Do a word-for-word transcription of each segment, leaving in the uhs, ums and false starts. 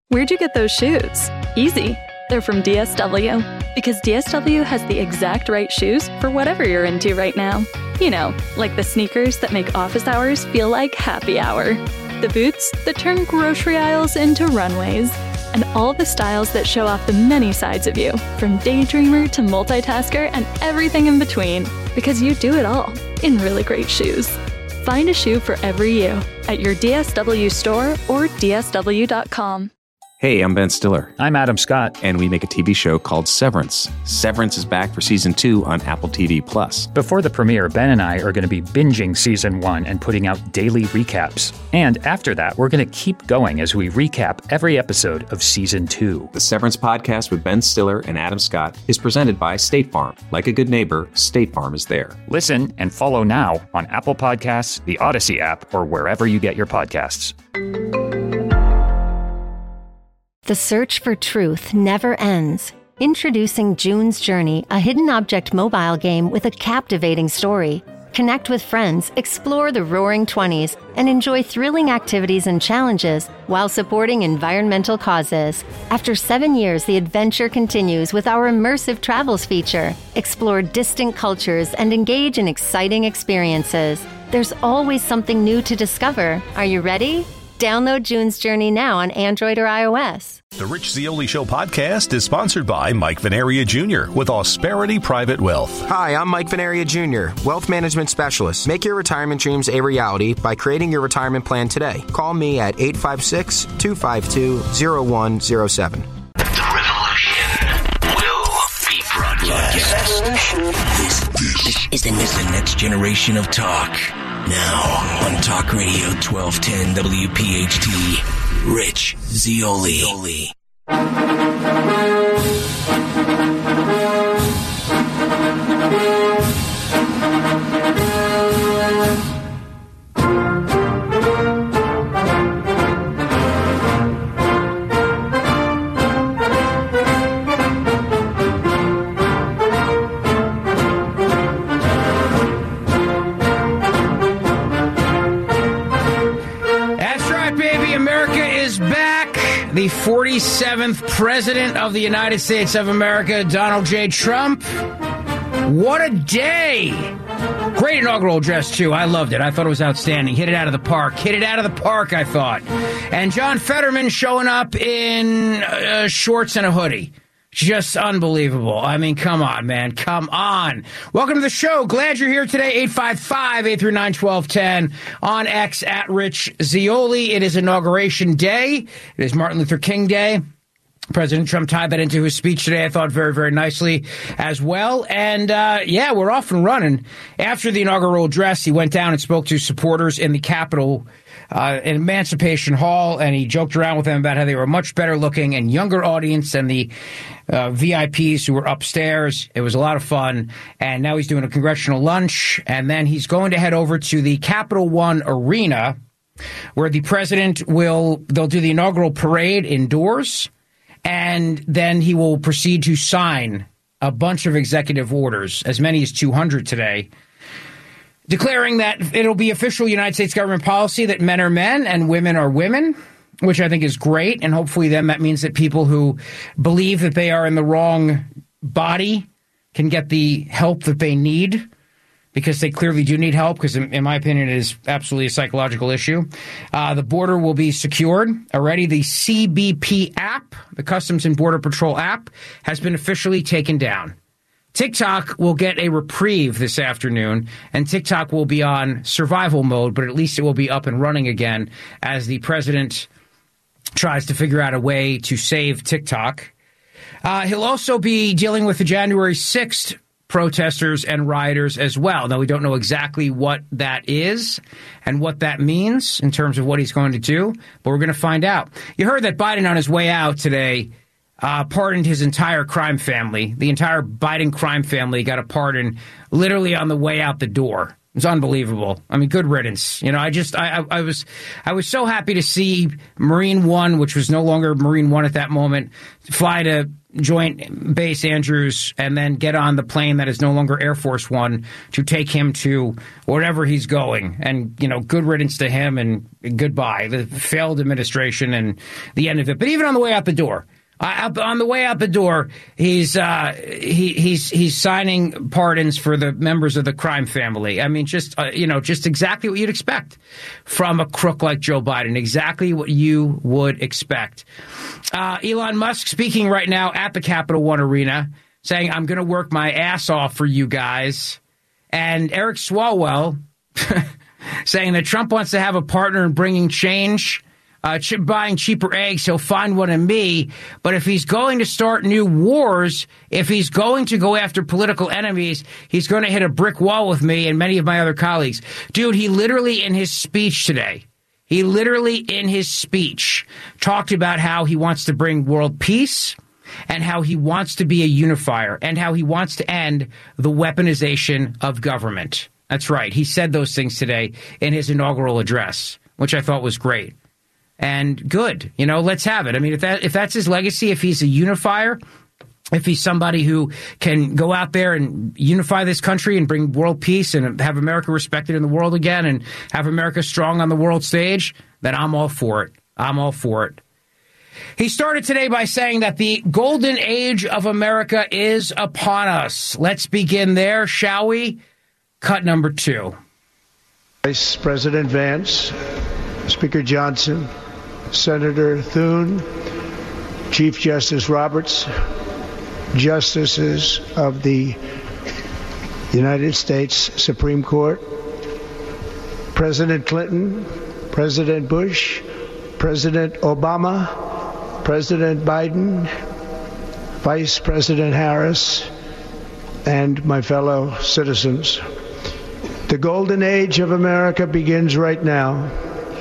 Where'd you get those shoes? Easy. They're from D S W. Because D S W has the exact right shoes for whatever you're into right now. You know, like the sneakers that make office hours feel like happy hour. The boots that turn grocery aisles into runways. And all the styles that show off the many sides of you, from daydreamer to multitasker and everything in between. Because you do it all in really great shoes. Find a shoe for every you at your D S W store or D S W dot com. Hey, I'm Ben Stiller. I'm Adam Scott. And we make a T V show called Severance. Severance is back for season two on Apple T V Plus. Before the premiere, Ben and I are going to be binging season one and putting out daily recaps. And after that, we're going to keep going as we recap every episode of season two. The Severance podcast with Ben Stiller and Adam Scott is presented by State Farm. Like a good neighbor, State Farm is there. Listen and follow now on Apple Podcasts, the Odyssey app, or wherever you get your podcasts. The search for truth never ends. Introducing June's Journey, a hidden object mobile game with a captivating story. Connect with friends, explore the roaring twenties, and enjoy thrilling activities and challenges while supporting environmental causes. After seven years, the adventure continues with our immersive travels feature. Explore distant cultures and engage in exciting experiences. There's always something new to discover. Are you ready? Download June's Journey now on Android or iOS. The Rich Zeoli Show podcast is sponsored by Mike Venaria Junior with Ausperity Private Wealth. Hi, I'm Mike Venaria Junior, Wealth Management Specialist. Make your retirement dreams a reality by creating your retirement plan today. Call me at eight five six, two five two, zero one zero seven. The revolution will be broadcast. This, this is the, this the next generation of talk. Now on Talk Radio twelve ten W P H T, Rich Zeoli. The forty-seventh President of the United States of America, Donald J. Trump. What a day. Great inaugural address, too. I loved it. I thought it was outstanding. Hit it out of the park. Hit it out of the park, I thought. And John Fetterman showing up in uh, shorts and a hoodie. Just unbelievable. I mean, come on, man. Come on. Welcome to the show. Glad you're here today. eight five five, eight three nine, one two one zero on X at Rich Zeoli. It is Inauguration Day. It is Martin Luther King Day. President Trump tied that into his speech today, I thought, very, very nicely as well. And, uh, yeah, we're off and running. After the inaugural address, he went down and spoke to supporters in the Capitol uh, in Emancipation Hall, and he joked around with them about how they were a much better looking and younger audience than the uh, V I Ps who were upstairs. It was a lot of fun. And now he's doing a congressional lunch, and then he's going to head over to the Capital One Arena, where the president will, they'll do the inaugural parade indoors. And then he will proceed to sign a bunch of executive orders, as many as two hundred today, declaring that it'll be official United States government policy that men are men and women are women, which I think is great. And hopefully then that means that people who believe that they are in the wrong body can get the help that they need, because they clearly do need help, because in, in my opinion, it is absolutely a psychological issue. Uh, the border will be secured. Already the C B P app, the Customs and Border Patrol app, has been officially taken down. TikTok will get a reprieve this afternoon, and TikTok will be on survival mode, but at least it will be up and running again as the president tries to figure out a way to save TikTok. Uh, he'll also be dealing with the January sixth protesters and rioters as well. Now, we don't know exactly what that is and what that means in terms of what he's going to do, but we're going to find out. You heard that Biden on his way out today uh, pardoned his entire crime family. The entire Biden crime family got a pardon literally on the way out the door. It's unbelievable. I mean, good riddance. You know, I just, I, I, I was, I was so happy to see Marine One, which was no longer Marine One at that moment, fly to Joint Base Andrews and then get on the plane that is no longer Air Force One to take him to wherever he's going. And, you know, good riddance to him and goodbye. The failed administration and the end of it. But even on the way out the door, Uh, on the way out the door, he's uh, he, he's he's signing pardons for the members of the crime family. I mean, just uh, you know, just exactly what you'd expect from a crook like Joe Biden. Exactly what you would expect. Uh, Elon Musk speaking right now at the Capital One Arena, saying, "I'm going to work my ass off for you guys," and Eric Swalwell saying that Trump wants to have a partner in bringing change. Uh, buying cheaper eggs, he'll find one in me. But if he's going to start new wars, if he's going to go after political enemies, he's going to hit a brick wall with me and many of my other colleagues. Dude, he literally in his speech today, he literally in his speech talked about how he wants to bring world peace and how he wants to be a unifier and how he wants to end the weaponization of government. That's right. He said those things today in his inaugural address, which I thought was great. And good, you know, let's have it. I mean, if that if that's his legacy, if he's a unifier, if he's somebody who can go out there and unify this country and bring world peace and have America respected in the world again and have America strong on the world stage, then I'm all for it. I'm all for it. He started today by saying that the golden age of America is upon us. Let's begin there, shall we? Cut number two. Vice President Vance, Speaker Johnson, Senator Thune, Chief Justice Roberts, Justices of the United States Supreme Court, President Clinton, President Bush, President Obama, President Biden, Vice President Harris, and my fellow citizens. The golden age of America begins right now.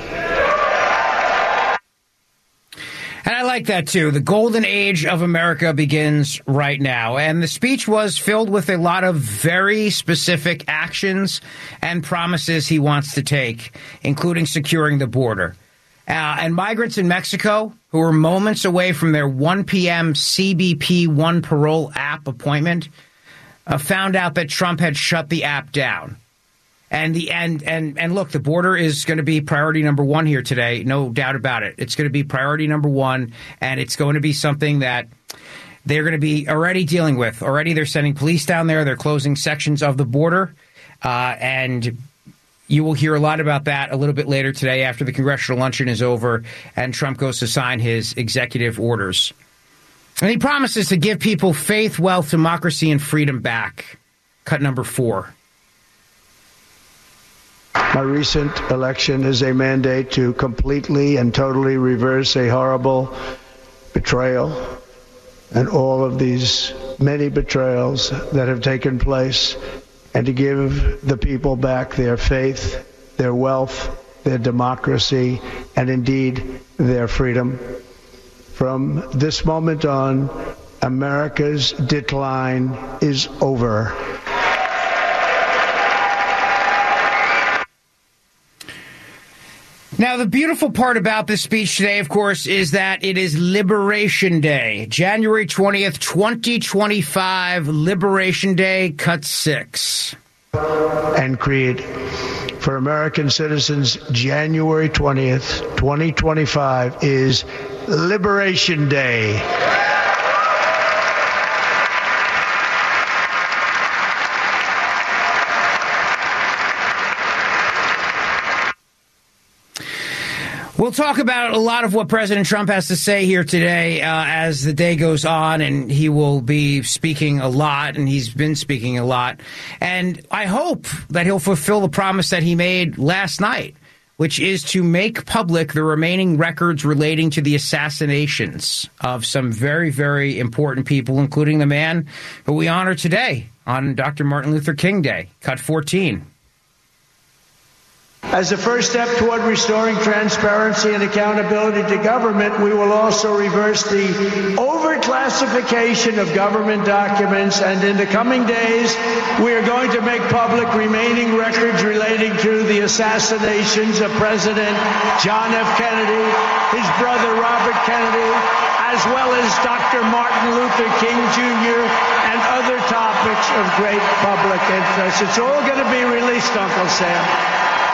And I like that, too. The golden age of America begins right now. And the speech was filled with a lot of very specific actions and promises he wants to take, including securing the border. Uh, and migrants in Mexico who were moments away from their one p.m. C B P One parole app appointment uh, found out that Trump had shut the app down. And the and and and look, the border is going to be priority number one here today. No doubt about it. It's going to be priority number one. And it's going to be something that they're going to be already dealing with. Already they're sending police down there. They're closing sections of the border. Uh, and you will hear a lot about that a little bit later today after the congressional luncheon is over and Trump goes to sign his executive orders. And he promises to give people faith, wealth, democracy, and freedom back. Cut number four. My recent election is a mandate to completely and totally reverse a horrible betrayal and all of these many betrayals that have taken place, and to give the people back their faith, their wealth, their democracy, and indeed their freedom. From this moment on, America's decline is over. Now, the beautiful part about this speech today, of course, is that it is Liberation Day. January twentieth, twenty twenty-five, Liberation Day, cut six. And create for American citizens, January twentieth, twenty twenty-five is Liberation Day. We'll talk about a lot of what President Trump has to say here today uh, as the day goes on, and he will be speaking a lot, and he's been speaking a lot. And I hope that he'll fulfill the promise that he made last night, which is to make public the remaining records relating to the assassinations of some very, very important people, including the man who we honor today on Doctor Martin Luther King Day. Cut fourteen. As a first step toward restoring transparency and accountability to government, we will also reverse the overclassification of government documents, and in the coming days, we are going to make public remaining records relating to the assassinations of President John F. Kennedy, his brother Robert Kennedy, as well as Doctor Martin Luther King Junior and other topics of great public interest. It's all going to be released, Uncle Sam.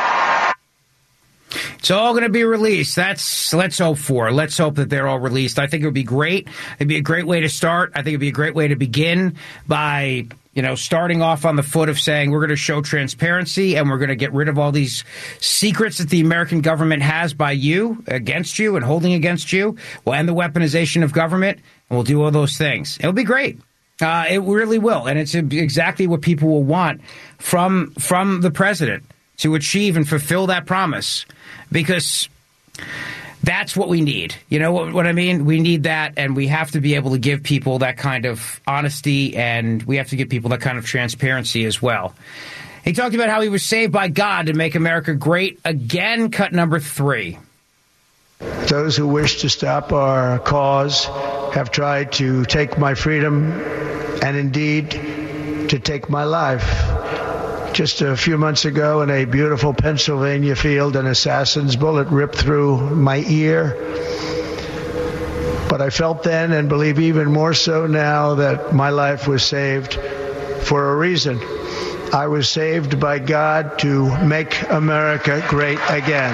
It's all going to be released. That's, let's hope for. Let's hope that they're all released. I think it would be great. It'd be a great way to start. I think it'd be a great way to begin by, you know, starting off on the foot of saying we're going to show transparency and we're going to get rid of all these secrets that the American government has by you, against you, and holding against you. We'll end the weaponization of government, and we'll do all those things. It'll be great. Uh, it really will. And it's exactly what people will want from from the president, to achieve and fulfill that promise, because that's what we need. You know what, what I mean? We need that, and we have to be able to give people that kind of honesty, and we have to give people that kind of transparency as well. He talked about how he was saved by God to make America great again, cut number three. Those who wish to stop our cause have tried to take my freedom and indeed to take my life. Just a few months ago in a beautiful Pennsylvania field, an assassin's bullet ripped through my ear. But I felt then, and believe even more so now, that my life was saved for a reason. I was saved by God to make America great again.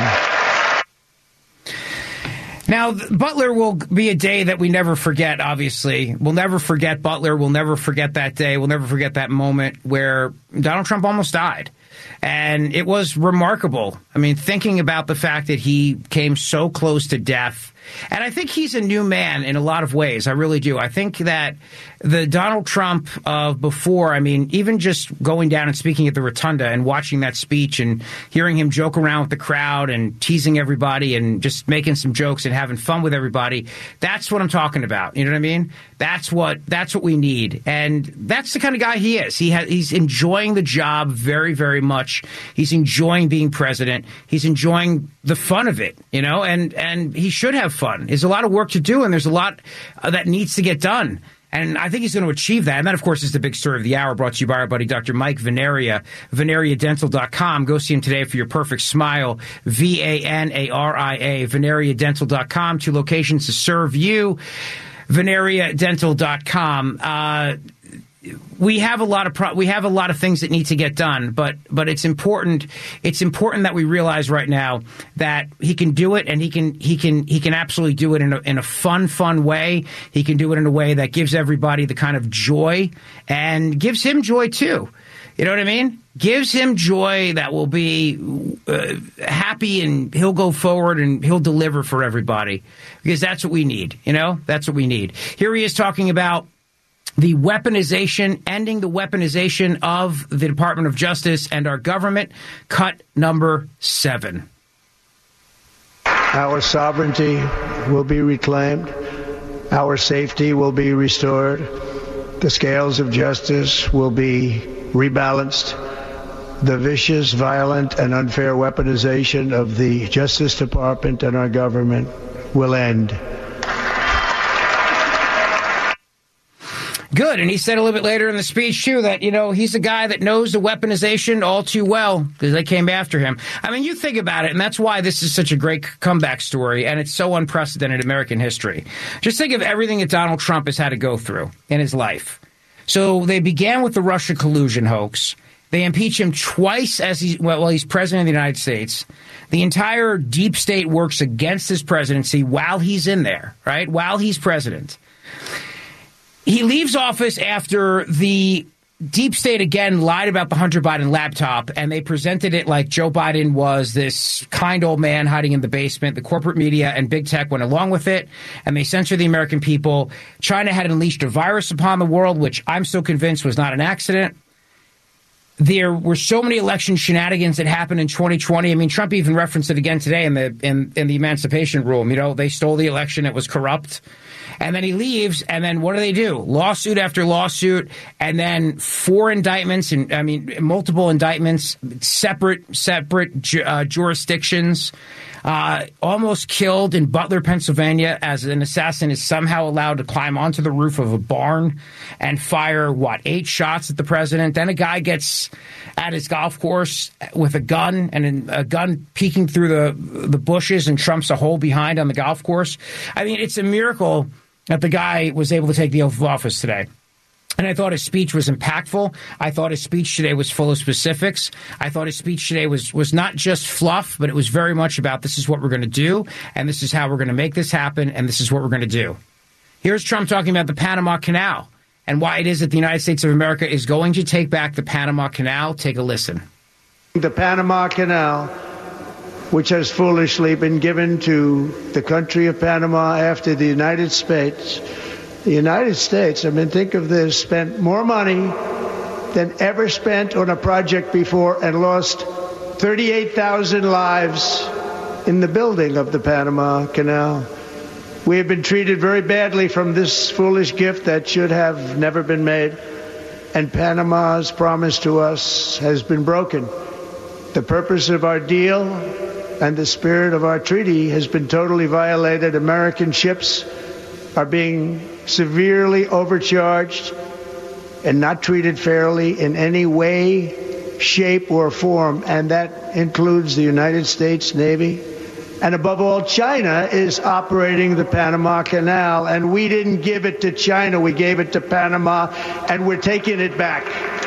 Now, Butler will be a day that we never forget, obviously. We'll never forget Butler. We'll never forget that day. We'll never forget that moment where Donald Trump almost died. And it was remarkable. I mean, thinking about the fact that he came so close to death. And I think he's a new man in a lot of ways. I really do. I think that the Donald Trump of before, I mean, even just going down and speaking at the Rotunda and watching that speech and hearing him joke around with the crowd and teasing everybody and just making some jokes and having fun with everybody, that's what I'm talking about. You know what I mean? That's what that's what we need. And that's the kind of guy he is. He has, he's enjoying the job very, very much. He's enjoying being president. He's enjoying the fun of it, you know, and, and he should have fun. There's a lot of work to do, and there's a lot uh, that needs to get done. And I think he's going to achieve that. And that, of course, is the big story of the hour, brought to you by our buddy Doctor Mike Venaria, Venaria Dental dot com. Go see him today for your perfect smile. V A N A R I A, Venaria Dental dot com. Two locations to serve you. Venaria Dental dot com. Uh, we have a lot of pro- we have a lot of things that need to get done, but but it's important. It's important that we realize right now that he can do it, and he can he can he can absolutely do it in a in a fun fun way. He can do it in a way that gives everybody the kind of joy, and gives him joy too. You know what I mean? Gives him joy that will be uh, happy, and he'll go forward and he'll deliver for everybody, because that's what we need. You know, that's what we need. Here he is talking about the weaponization, ending the weaponization of the Department of Justice and our government. Cut number seven. Our sovereignty will be reclaimed. Our safety will be restored. The scales of justice will be rebalanced. The vicious, violent, and unfair weaponization of the Justice Department and our government will end. Good. And he said a little bit later in the speech, too, that, you know, he's a guy that knows the weaponization all too well, because they came after him. I mean, you think about it, and that's why this is such a great comeback story, and it's so unprecedented in American history. Just think of everything that Donald Trump has had to go through in his life. So they began with the Russia collusion hoax. They impeach him twice as he, well, while he's president of the United States. The entire deep state works against his presidency while he's in there, right? While he's president. He leaves office after the deep state again lied about the Hunter Biden laptop, and they presented it like Joe Biden was this kind old man hiding in the basement. The corporate media and big tech went along with it, and they censored the American people. China had unleashed a virus upon the world, which I'm so convinced was not an accident. there were so many election shenanigans that happened in twenty twenty. I mean, Trump even referenced it again today in the in, in the emancipation room. You know, they stole the election. It was corrupt. And then he leaves, and then what do they do? Lawsuit after lawsuit, and then four indictments, and I mean, multiple indictments, separate separate ju- uh, jurisdictions. Uh, almost killed in Butler, Pennsylvania, as an assassin is somehow allowed to climb onto the roof of a barn and fire, what, eight shots at the president. Then a guy gets at his golf course with a gun, and a gun peeking through the the bushes, and Trump's a hole behind on the golf course. I mean, it's a miracle that the guy was able to take the oath of office today. And I thought his speech was impactful. I thought his speech today was full of specifics. I thought his speech today was, was not just fluff, but it was very much about this is what we're going to do, and this is how we're going to make this happen, and this is what we're going to do. Here's Trump talking about the Panama Canal and why it is that the United States of America is going to take back the Panama Canal. Take a listen. The Panama Canal, which has foolishly been given to the country of Panama after the United States. The United States, I mean, think of this, spent more money than ever spent on a project before and lost thirty-eight thousand lives in the building of the Panama Canal. We have been treated very badly from this foolish gift that should have never been made. And Panama's promise to us has been broken. The purpose of our deal and the spirit of our treaty has been totally violated. American ships are being severely overcharged and not treated fairly in any way, shape, or form, and that includes the United States Navy. And above all, China is operating the Panama Canal, and we didn't give it to China, we gave it to Panama, and we're taking it back.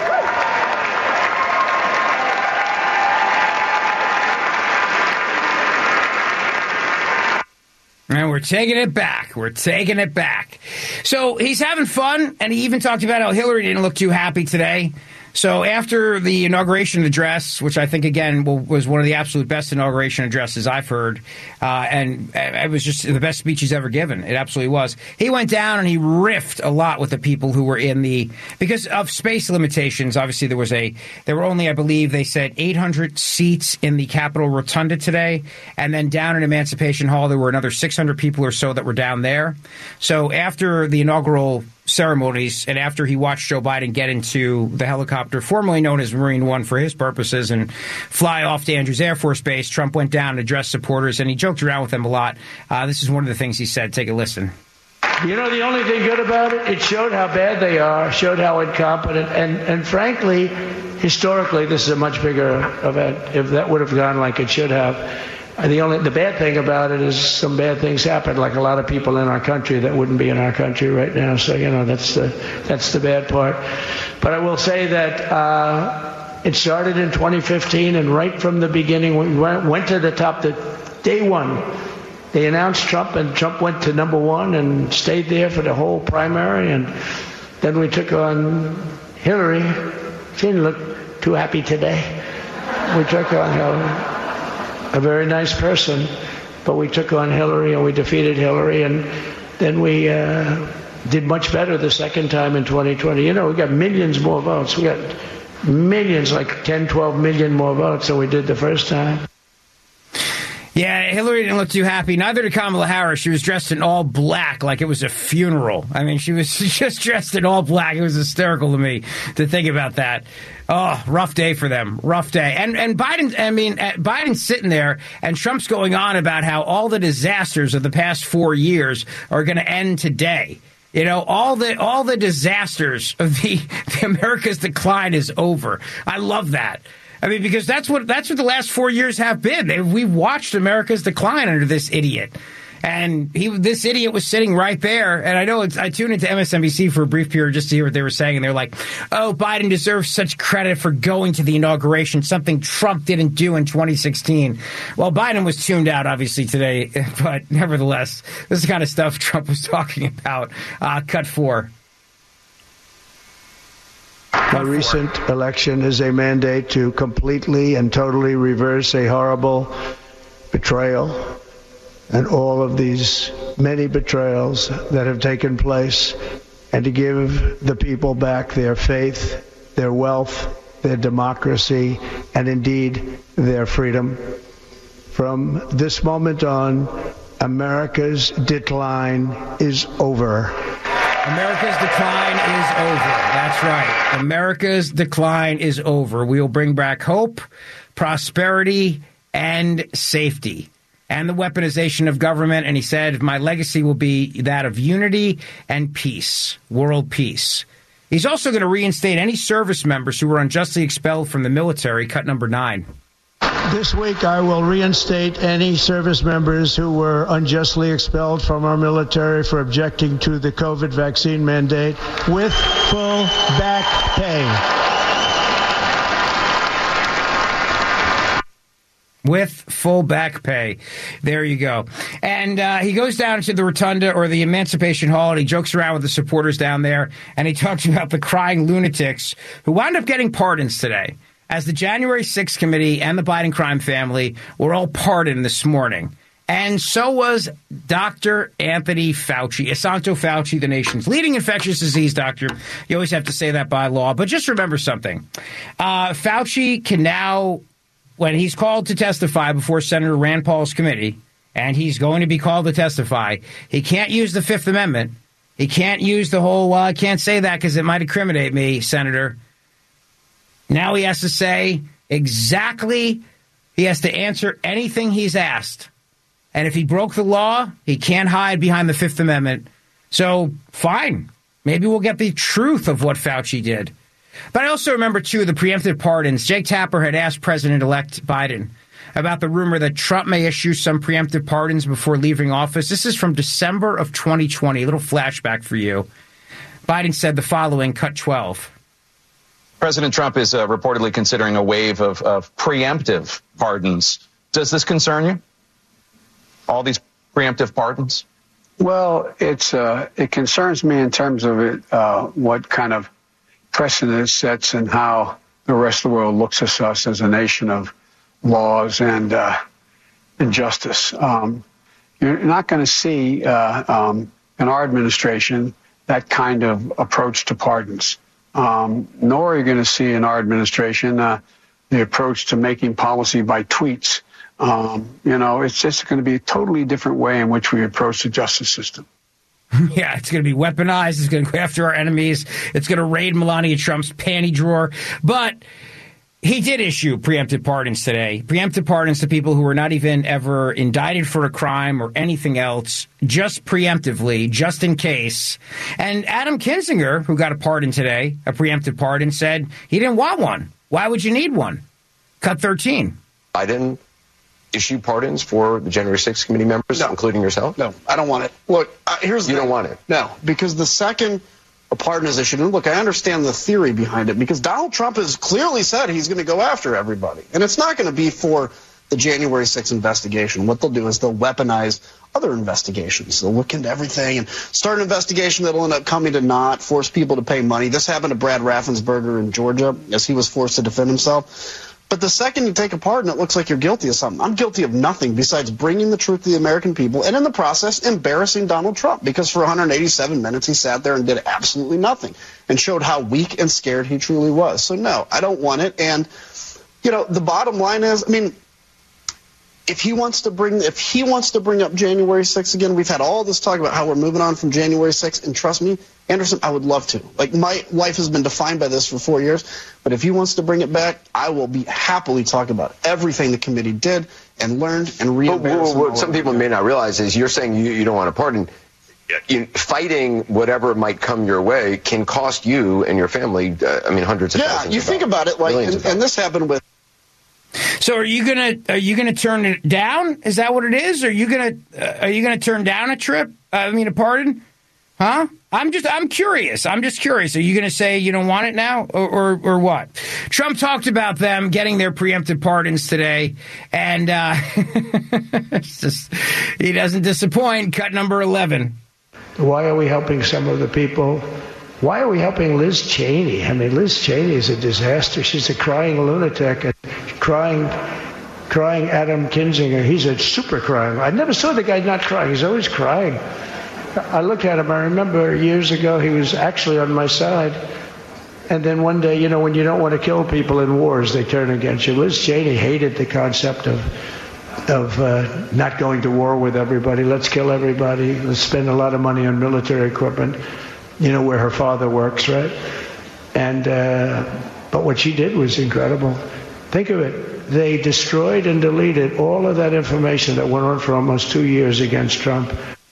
And we're taking it back. We're taking it back. So he's having fun, and he even talked about how Hillary didn't look too happy today. So after the inauguration address, which I think, again, was one of the absolute best inauguration addresses I've heard, uh, and it was just the best speech he's ever given. It absolutely was. He went down and he riffed a lot with the people who were in the – because of space limitations, obviously there was a – there were only, I believe, they said eight hundred seats in the Capitol Rotunda today, and then down in Emancipation Hall there were another six hundred people or so that were down there. So after the inaugural – ceremonies, and after he watched Joe Biden get into the helicopter formerly known as Marine One for his purposes and fly off to Andrews Air Force Base, Trump went down and addressed supporters, and he joked around with them a lot. Uh, this is one of the things he said. Take a listen. You know, the only thing good about it, it showed how bad they are, showed how incompetent, and, and frankly, historically, this is a much bigger event. If that would have gone like it should have, the only the bad thing about it is some bad things happened, like a lot of people in our country that wouldn't be in our country right now. So, you know, that's the that's the bad part. But I will say that uh, it started in twenty fifteen, and right from the beginning, we went, went to the top. The day one, they announced Trump, and Trump went to number one and stayed there for the whole primary. And then we took on Hillary. She didn't look too happy today. We took on Hillary. A very nice person, but we took on Hillary and we defeated Hillary, and then we uh, did much better the second time in twenty twenty. You know, we got millions more votes. We got millions, like ten, twelve million more votes than we did the first time. Yeah, Hillary didn't look too happy. Neither did Kamala Harris. She was dressed in all black like it was a funeral. I mean, she was just dressed in all black. It was hysterical to me to think about that. Oh, rough day for them. Rough day. And and Biden, I mean, Biden's sitting there and Trump's going on about how all the disasters of the past four years are going to end today. You know, all the all the disasters of the, the America's decline is over. I love that. I mean, because that's what that's what the last four years have been. We've watched America's decline under this idiot. And he, this idiot was sitting right there. And I know it's, I tuned into M S N B C for a brief period just to hear what they were saying. And they're like, oh, Biden deserves such credit for going to the inauguration, something Trump didn't do in twenty sixteen. Well, Biden was tuned out, obviously, today. But nevertheless, this is the kind of stuff Trump was talking about. Uh, cut four. The recent election is a mandate to completely and totally reverse a horrible betrayal and all of these many betrayals that have taken place, and to give the people back their faith, their wealth, their democracy, and indeed their freedom. From this moment on, America's decline is over. America's decline is over. That's right. America's decline is over. We will bring back hope, prosperity, and safety, and the weaponization of government. And he said, my legacy will be that of unity and peace, world peace. He's also going to reinstate any service members who were unjustly expelled from the military, cut number nine. This week, I will reinstate any service members who were unjustly expelled from our military for objecting to the COVID vaccine mandate with full back pay. With full back pay. There you go. And uh, he goes down to the Rotunda or the Emancipation Hall, and he jokes around with the supporters down there, and he talks about the crying lunatics who wound up getting pardons today, as the January sixth committee and the Biden crime family were all pardoned this morning. And so was Doctor Anthony Fauci, Asanto Fauci, the nation's leading infectious disease doctor. You always have to say that by law. But just remember something. Uh, Fauci can now, when he's called to testify before Senator Rand Paul's committee, and he's going to be called to testify, he can't use the Fifth Amendment. He can't use the whole, well, I can't say that because it might incriminate me, Senator. Now he has to say exactly, he has to answer anything he's asked. And if he broke the law, he can't hide behind the Fifth Amendment. So, fine. Maybe we'll get the truth of what Fauci did. But I also remember, too, the preemptive pardons. Jake Tapper had asked President-elect Biden about the rumor that Trump may issue some preemptive pardons before leaving office. This is from December of twenty twenty. A little flashback for you. Biden said the following, cut twelve. President Trump is uh, reportedly considering a wave of, of preemptive pardons. Does this concern you? All these preemptive pardons? Well, it's uh, it concerns me in terms of it, uh, what kind of precedent it sets and how the rest of the world looks at us as a nation of laws and, uh, and justice. Um, you're not going to see uh, um, in our administration that kind of approach to pardons. Um, nor are you going to see in our administration uh, the approach to making policy by tweets. Um, you know, it's just going to be a totally different way in which we approach the justice system. Yeah, it's going to be weaponized. It's going to go after our enemies. It's going to raid Melania Trump's panty drawer. But he did issue preemptive pardons today. Preemptive pardons to people who were not even ever indicted for a crime or anything else, just preemptively, just in case. And Adam Kinzinger, who got a pardon today, a preemptive pardon, said he didn't want one. Why would you need one? Cut thirteen. I didn't issue pardons for the January sixth committee members, no. including yourself? No, I don't want it. Look, uh, here's You the, don't want it? No, because the second a pardon is issued, and look, I understand the theory behind it, because Donald Trump has clearly said he's going to go after everybody. And it's not going to be for the January sixth investigation. What they'll do is they'll weaponize other investigations. They'll look into everything and start an investigation that'll end up coming to naught, force people to pay money. This happened to Brad Raffensperger in Georgia as he was forced to defend himself. But the second you take a pardon, it looks like you're guilty of something. I'm guilty of nothing besides bringing the truth to the American people and in the process embarrassing Donald Trump, because for one hundred eighty-seven minutes he sat there and did absolutely nothing and showed how weak and scared he truly was. So no, I don't want it. And, you know, the bottom line is, I mean, if he wants to bring if he wants to bring up January sixth again, we've had all this talk about how we're moving on from January sixth, and trust me, Anderson, I would love to. Like, my life has been defined by this for four years, but if he wants to bring it back, I will be happily talking about everything the committee did and learned and re-embarrassed. What some people may not realize is you're saying you, you don't want a pardon. You, fighting whatever might come your way can cost you and your family, uh, I mean, hundreds of yeah, thousands. Yeah, you of think dollars, about it, like, and, and this happened with. So are you gonna are you gonna turn it down? Is that what it is? Are you gonna uh, are you gonna turn down a trip? Uh, I mean, a pardon? Huh? I'm just I'm curious. I'm just curious. Are you gonna say you don't want it now, or or, or what? Trump talked about them getting their preemptive pardons today, and uh, it's just, he doesn't disappoint. Cut number eleven. Why are we helping some of the people? Why are we helping Liz Cheney? I mean, Liz Cheney is a disaster. She's a crying lunatic, and crying, crying Adam Kinzinger. He's a super crying. I never saw the guy not crying. He's always crying. I looked at him. I remember years ago he was actually on my side, and then one day, you know, when you don't want to kill people in wars, they turn against you. Liz Cheney hated the concept of of uh, not going to war with everybody. Let's kill everybody. Let's spend a lot of money on military equipment, you know, where her father works, right? And uh, but what she did was incredible. Think of it. They destroyed and deleted all of that information that went on for almost two years against Trump.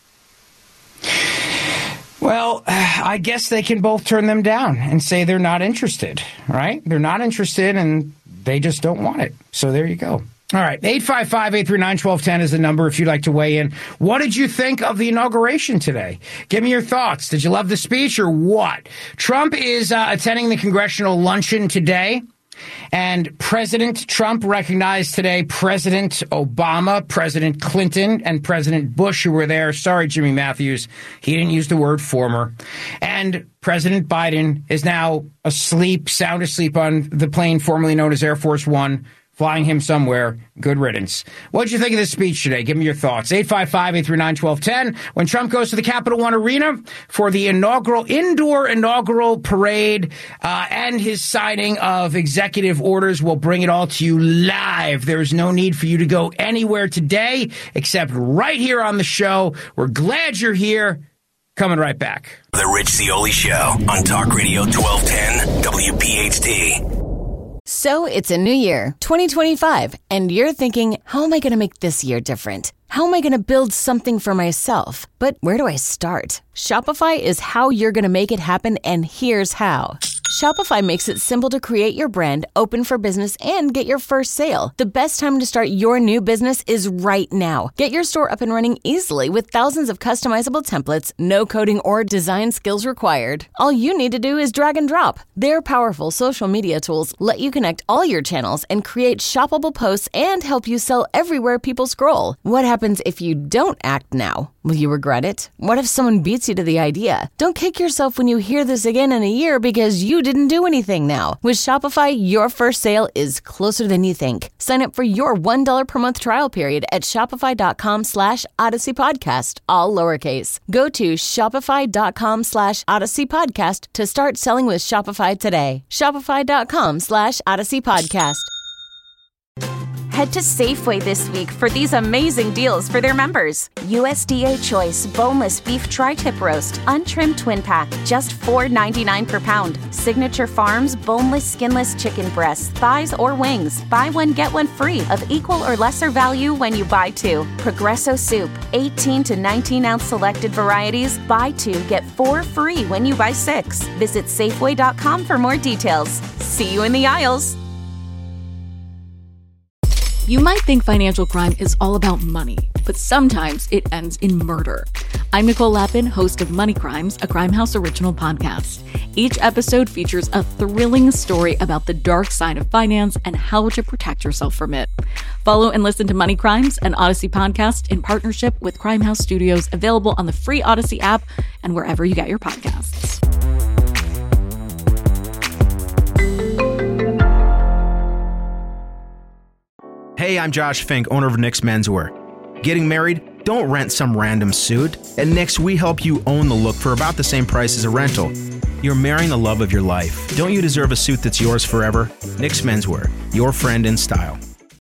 Well, I guess they can both turn them down and say they're not interested, right? They're not interested and they just don't want it. So there you go. All right, eight five five, eight three nine, one two one zero is the number if you'd like to weigh in. What did you think of the inauguration today? Give me your thoughts. Did you love the speech or what? Trump is uh, attending the congressional luncheon today. And President Trump recognized today President Obama, President Clinton, and President Bush, who were there. Sorry, Jimmy Matthews. He didn't use the word former. And President Biden is now asleep, sound asleep on the plane formerly known as Air Force One, flying him somewhere. Good riddance. What did you think of this speech today? Give me your thoughts. eight five five, eight three nine, one two one zero. When Trump goes to the Capital One Arena for the inaugural indoor inaugural parade uh, and his signing of executive orders, we'll bring it all to you live. There is no need for you to go anywhere today except right here on the show. We're glad you're here. Coming right back. The Rich Zeoli Show on Talk Radio twelve ten W P H T. So it's a new year, twenty twenty-five, and you're thinking, how am I going to make this year different? How am I going to build something for myself? But where do I start? Shopify is how you're going to make it happen, and here's how. Shopify makes it simple to create your brand, open for business, and get your first sale. The best time to start your new business is right now. Get your store up and running easily with thousands of customizable templates, no coding or design skills required. All you need to do is drag and drop. Their powerful social media tools let you connect all your channels and create shoppable posts and help you sell everywhere people scroll. What happens if you don't act now? Will you regret it? What if someone beats you to the idea? Don't kick yourself when you hear this again in a year because you didn't do anything now. With Shopify, your first sale is closer than you think. Sign up for your one dollar per month trial period at shopify.com slash Odyssey Podcast, all lowercase. Go to shopify.com slash Odyssey Podcast to start selling with Shopify today. Shopify.com slash Odyssey Podcast. Head to Safeway this week for these amazing deals for their members. U S D A Choice Boneless Beef Tri-Tip Roast, Untrimmed Twin Pack, just four ninety-nine per pound. Signature Farms Boneless Skinless Chicken Breasts, Thighs, or Wings. Buy one, get one free of equal or lesser value when you buy two. Progresso Soup, eighteen to nineteen ounce selected varieties. Buy two, get four free when you buy six. Visit Safeway dot com for more details. See you in the aisles. You might think financial crime is all about money, but sometimes it ends in murder. I'm Nicole Lappin, host of Money Crimes, a Crimehouse original podcast. Each episode features a thrilling story about the dark side of finance and how to protect yourself from it. Follow and listen to Money Crimes, an Odyssey podcast in partnership with Crimehouse Studios, available on the free Odyssey app and wherever you get your podcasts. Hey, I'm Josh Fink, owner of Nick's Menswear. Getting married? Don't rent some random suit. At Nick's, we help you own the look for about the same price as a rental. You're marrying the love of your life. Don't you deserve a suit that's yours forever? Nick's Menswear, your friend in style.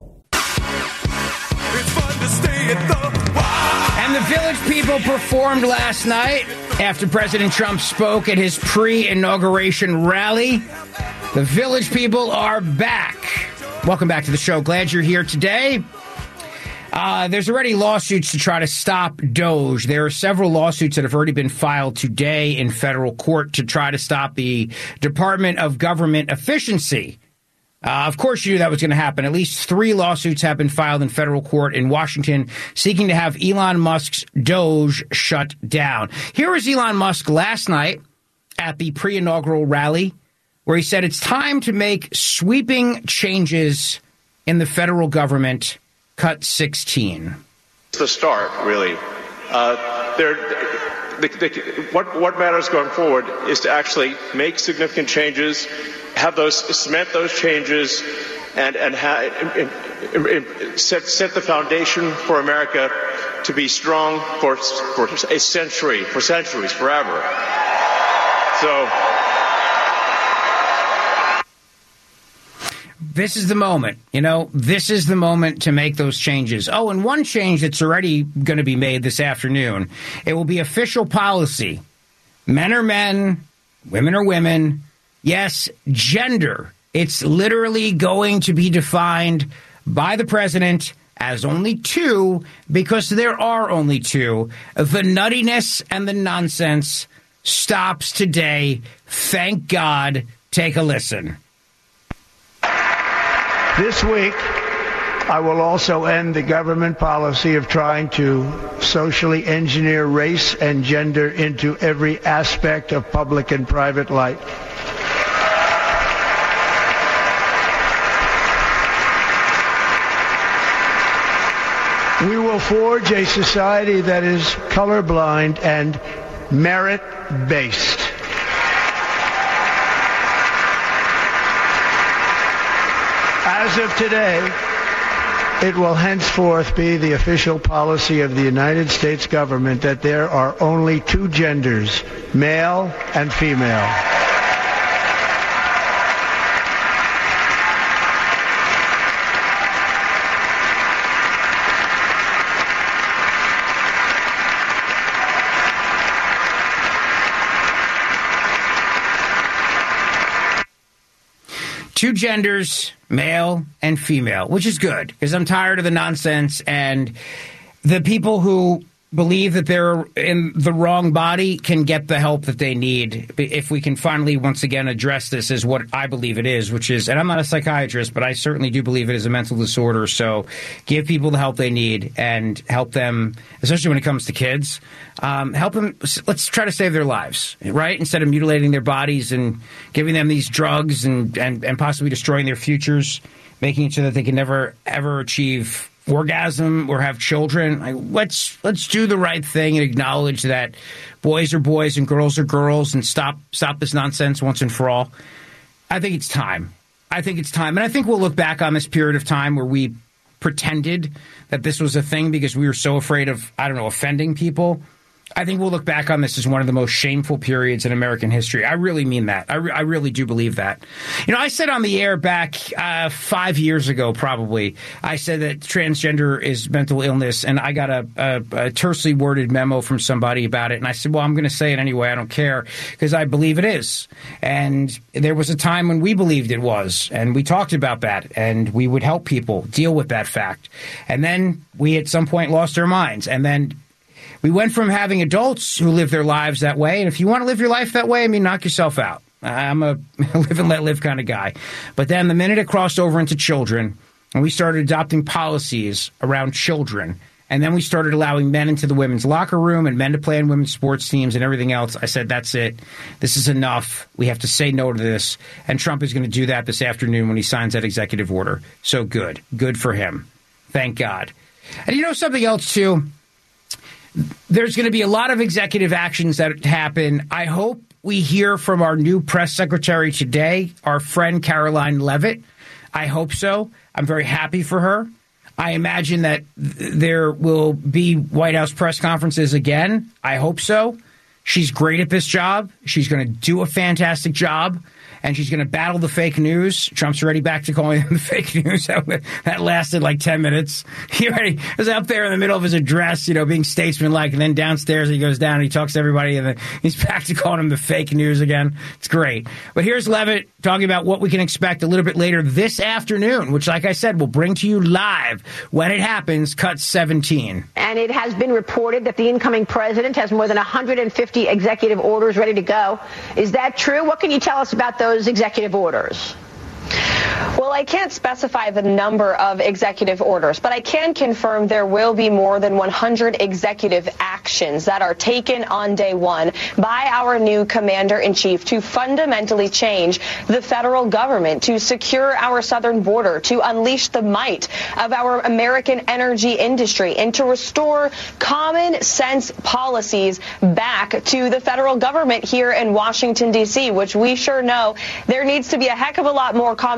And the Village People performed last night after President Trump spoke at his pre-inauguration rally. The Village People are back. Welcome back to the show. Glad you're here today. Uh, there's already lawsuits to try to stop Doge. There are several lawsuits that have already been filed today in federal court to try to stop the Department of Government Efficiency. Uh, of course you knew that was going to happen. At least three lawsuits have been filed in federal court in Washington seeking to have Elon Musk's Doge shut down. Here was Elon Musk last night at the pre-inaugural rally, where he said it's time to make sweeping changes in the federal government. Cut sixteen. It's the start, really. Uh, there, the, the, what, what matters going forward is to actually make significant changes, have those, cement those changes, and, and, ha, and, and, and set, set the foundation for America to be strong for, for a century, for centuries, forever. So... this is the moment. You know, this is the moment to make those changes. Oh, and one change that's already going to be made this afternoon. It will be official policy. Men are men, women are women. Yes, gender. It's literally going to be defined by the president as only two, because there are only two. The nuttiness and the nonsense stops today. Thank God. Take a listen. This week, I will also end the government policy of trying to socially engineer race and gender into every aspect of public and private life. We will forge a society that is colorblind and merit-based. As of today, it will henceforth be the official policy of the United States government that there are only two genders, male and female. Two genders, male and female, which is good because I'm tired of the nonsense and the people who believe that they're in the wrong body can get the help that they need if we can finally once again address this as what I believe it is, which is, and I'm not a psychiatrist, but I certainly do believe it is a mental disorder. So give people the help they need and help them, especially when it comes to kids, um, help them. Let's try to save their lives, right? Instead of mutilating their bodies and giving them these drugs and, and, and possibly destroying their futures, making it so that they can never, ever achieve orgasm or have children. Like, let's let's do the right thing and acknowledge that boys are boys and girls are girls and stop stop this nonsense once and for all. I think it's time. I think it's time. And I think we'll look back on this period of time where we pretended that this was a thing because we were so afraid of, I don't know, offending people. I think we'll look back on this as one of the most shameful periods in American history. I really mean that. I, re- I really do believe that. You know, I said on the air back uh, five years ago, probably, I said that transgender is mental illness, and I got a, a, a tersely worded memo from somebody about it. And I said, well, I'm going to say it anyway. I don't care because I believe it is. And there was a time when we believed it was, and we talked about that, and we would help people deal with that fact. And then we at some point lost our minds, and then we went from having adults who live their lives that way, and if you want to live your life that way, I mean, knock yourself out. I'm a live and let live kind of guy. But then the minute it crossed over into children, and we started adopting policies around children, and then we started allowing men into the women's locker room and men to play in women's sports teams and everything else, I said, that's it. This is enough. We have to say no to this. And Trump is going to do that this afternoon when he signs that executive order. So good. Good for him. Thank God. And you know something else, too? There's going to be a lot of executive actions that happen. I hope we hear from our new press secretary today, our friend Caroline Leavitt. I hope so. I'm very happy for her. I imagine that th- there will be White House press conferences again. I hope so. She's great at this job. She's going to do a fantastic job. And she's going to battle the fake news. Trump's already back to calling them the fake news. That lasted like ten minutes. He already was up there in the middle of his address, you know, being statesmanlike. And then downstairs he goes down and he talks to everybody. And then he's back to calling them the fake news again. It's great. But here's Leavitt talking about what we can expect a little bit later this afternoon, which, like I said, we'll bring to you live when it happens. Cut seventeen. And it has been reported that the incoming president has more than one hundred fifty executive orders ready to go. Is that true? What can you tell us about those executive orders? Well, I can't specify the number of executive orders, but I can confirm there will be more than one hundred executive actions that are taken on day one by our new commander-in-chief to fundamentally change the federal government, to secure our southern border, to unleash the might of our American energy industry, and to restore common sense policies back to the federal government here in Washington, D C, which we sure know there needs to be a heck of a lot more common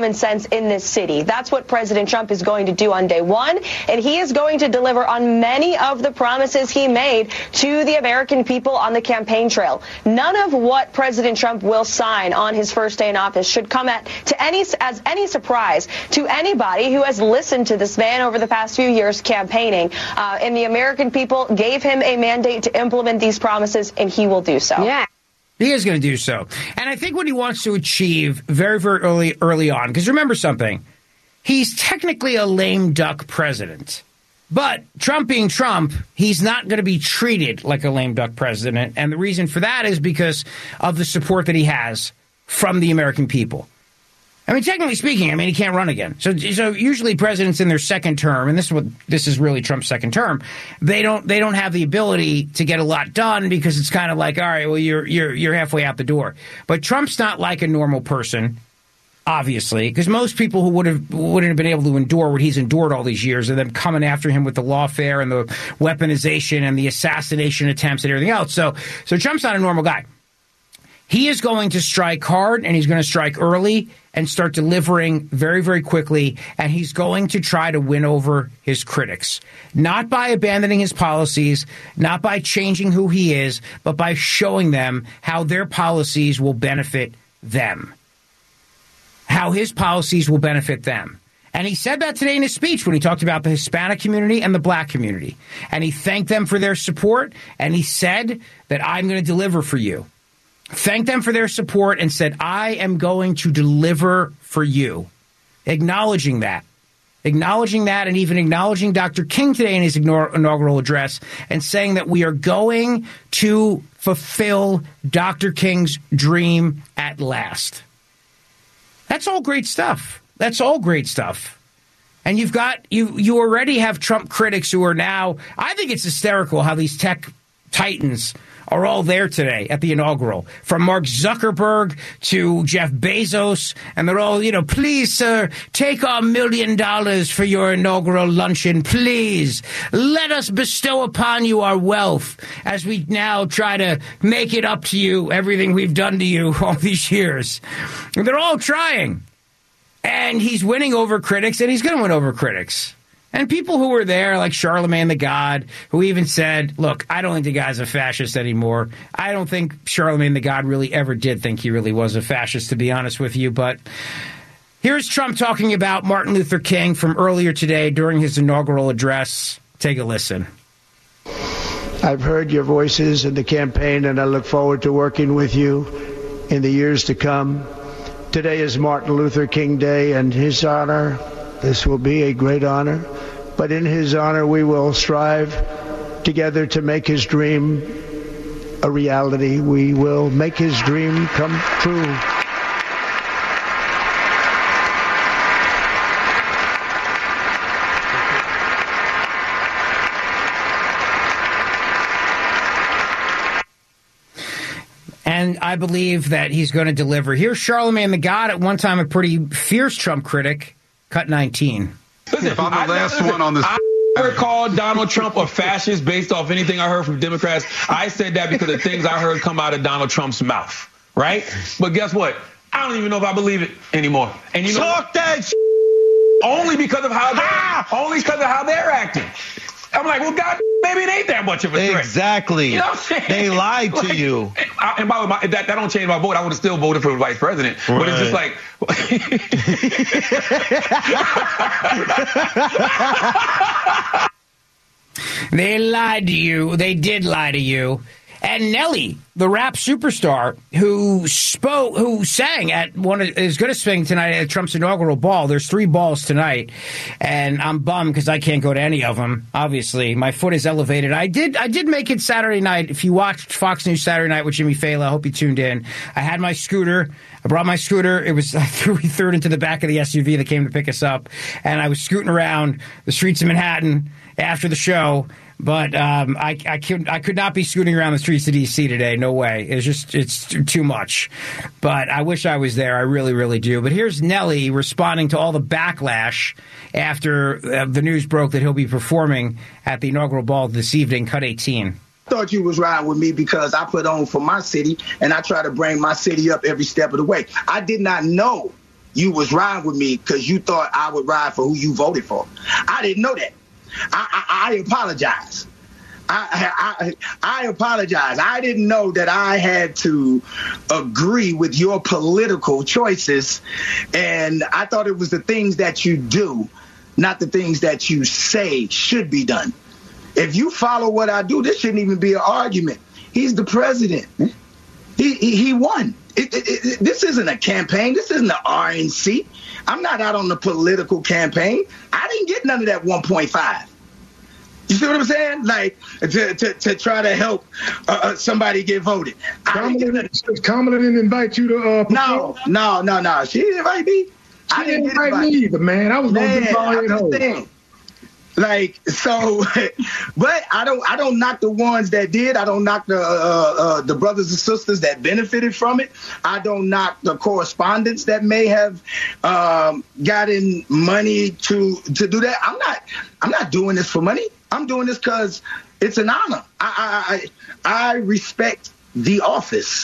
common sense in this city. That's what President Trump is going to do on day one, and he is going to deliver on many of the promises he made to the American people on the campaign trail. None of what President Trump will sign on his first day in office should come at to any as any surprise to anybody who has listened to this man over the past few years campaigning. Uh, and the American people gave him a mandate to implement these promises, and he will do so. Yeah. He is going to do so. And I think what he wants to achieve very, very early, early on, because remember something, he's technically a lame duck president. But Trump being Trump, he's not going to be treated like a lame duck president. And the reason for that is because of the support that he has from the American people. I mean, technically speaking, I mean, he can't run again. So, so usually presidents in their second term, and this is what this is really Trump's second term, they don't they don't have the ability to get a lot done because it's kind of like, all right, well, you're you're you're halfway out the door. But Trump's not like a normal person, obviously, because most people who would have wouldn't have been able to endure what he's endured all these years, and them coming after him with the lawfare and the weaponization and the assassination attempts and everything else. So, so Trump's not a normal guy. He is going to strike hard, and he's going to strike early and start delivering very, very quickly, and he's going to try to win over his critics, not by abandoning his policies, not by changing who he is, but by showing them how their policies will benefit them, how his policies will benefit them. And he said that today in his speech when he talked about the Hispanic community and the black community, and he thanked them for their support, and he said that I'm going to deliver for you. Thanked them for their support and said, I am going to deliver for you. Acknowledging that. Acknowledging that and even acknowledging Doctor King today in his inaugural address and saying that we are going to fulfill Doctor King's dream at last. That's all great stuff. That's all great stuff. And you've got, you, you already have Trump critics who are now, I think it's hysterical how these tech titans are all there today at the inaugural, from Mark Zuckerberg to Jeff Bezos, and they're all, you know, please, sir, take our million dollars for your inaugural luncheon, please. Let us bestow upon you our wealth as we now try to make it up to you, everything we've done to you all these years. And they're all trying. And he's winning over critics, and he's going to win over critics. And people who were there, like Charlemagne the God, who even said, look, I don't think the guy's a fascist anymore. I don't think Charlemagne the God really ever did think he really was a fascist, to be honest with you. But here's Trump talking about Martin Luther King from earlier today during his inaugural address. Take a listen. I've heard your voices in the campaign, and I look forward to working with you in the years to come. Today is Martin Luther King Day, and his honor, this will be a great honor. But in his honor, we will strive together to make his dream a reality. We will make his dream come true. And I believe that he's going to deliver. Here's Charlemagne the God, at one time a pretty fierce Trump critic, cut nineteen. Listen, if I'm the I, last listen, one on this. I never called Donald Trump a fascist based off anything I heard from Democrats. I said that because of things I heard come out of Donald Trump's mouth, right? But guess what? I don't even know if I believe it anymore. And you know Talk that sh- only because of how ah! they're only because of how they're acting. I'm like, well, God, maybe it ain't that much of a threat. Exactly. You know what I'm saying? They lied to like, you. I, and by the way, my, that, that don't change my vote. I would have still voted for the vice president. Right. But it's just like... They lied to you. They did lie to you. And Nelly, the rap superstar, who spoke, who sang at one, of, is going to sing tonight at Trump's inaugural ball. There's three balls tonight, and I'm bummed because I can't go to any of them. Obviously, my foot is elevated. I did, I did make it Saturday night. If you watched Fox News Saturday Night with Jimmy Fallon, I hope you tuned in. I had my scooter. I brought my scooter. It was I threw, we threw it into the back of the S U V that came to pick us up, and I was scooting around the streets of Manhattan after the show. But um, I, I could I could not be scooting around the streets of D C today. No way. It's just it's too much. But I wish I was there. I really, really do. But here's Nelly responding to all the backlash after uh, the news broke that he'll be performing at the inaugural ball this evening. Cut eighteen. Thought you was riding with me because I put on for my city and I try to bring my city up every step of the way. I did not know you was riding with me because you thought I would ride for who you voted for. I didn't know that. I, I, I apologize. I, I, I apologize. I didn't know that I had to agree with your political choices, and I thought it was the things that you do, not the things that you say should be done. If you follow what I do, this shouldn't even be an argument. He's the president. He he, he won. It, it, it, this isn't a campaign. This isn't an R N C. I'm not out on the political campaign. I didn't get none of that one point five. You see what I'm saying? Like, to to, to try to help uh, somebody get voted. Kamala, Kamala didn't invite you to uh, No, no, no, no. She didn't invite me. She I didn't didn't invite me either, man. I was going to do all at home. Like, so, but I don't, I don't knock the ones that did. I don't knock the uh, uh, the brothers and sisters that benefited from it. I don't knock the correspondents that may have um, gotten money to to do that. I'm not, I'm not doing this for money. I'm doing this because it's an honor. I, I, I respect the office.